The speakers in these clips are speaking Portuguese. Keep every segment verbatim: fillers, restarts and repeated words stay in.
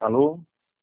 Alô?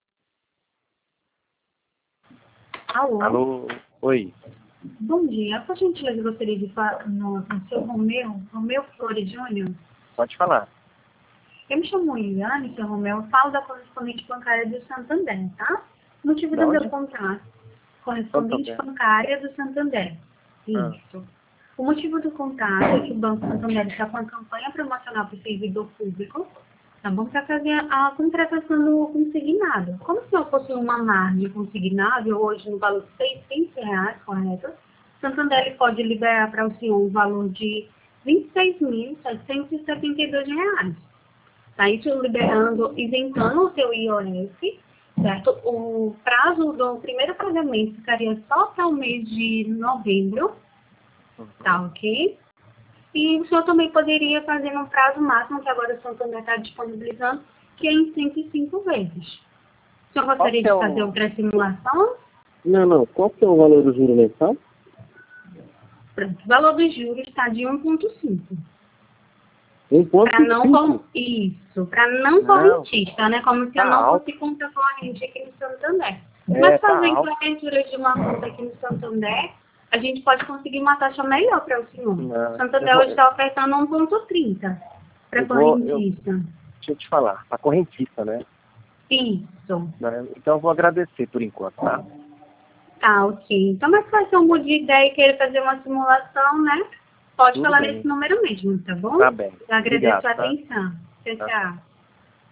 Alô? Alô? Oi. Bom dia. Por gentileza, gostaria de falar no, no seu Romeu, Romeu Flores Júnior. Pode falar. Eu me chamo Iliane, seu Romeu, eu falo da correspondente bancária do Santander, tá? O motivo Da do meu onde? contato. Correspondente Santander. bancária do Santander. Ah, Isso. O motivo do contato é que o Banco Santander está com a campanha promocional para o servidor público, tá bom? Para fazer a contratação do consignado. Como o senhor possui uma margem consignável hoje no valor de seiscentos reais, correto? O Santander ele pode liberar para o senhor um valor de vinte e seis mil setecentos e setenta e dois reais. Tá? Isso liberando, isentando o seu I O F, certo? O prazo do primeiro pagamento ficaria só para o mês de novembro, tá ok? E o senhor também poderia fazer um prazo máximo, que agora o Santander está disponibilizando, que é em cento e cinco vezes. O senhor qual gostaria que é de fazer o... outra simulação? Não, não. Qual que é o valor do juro mensal? Pronto. O valor dos juros está de um vírgula cinco. Um ponto Para não com cinco. isso, para não Não, correntista, né? Como se eu tá não alto. fosse conta corrente aqui no Santander. É, Mas tá fazendo alto. a abertura de uma conta aqui no Santander, a gente pode conseguir uma taxa melhor para o senhor. Não, O eu Santander vou... hoje está ofertando um vírgula trinta para Eu vou... Eu, correntista. deixa eu te falar. A correntista, né? Isso. Né? Então eu vou agradecer por enquanto, tá? Tá, ok. Então, mas se você um muda de ideia e querer fazer uma simulação, né? Pode Tudo falar bem. nesse número mesmo, tá bom? Tá bem. Eu agradeço Obrigado, a tá? atenção. Tchau, Tá. tchau.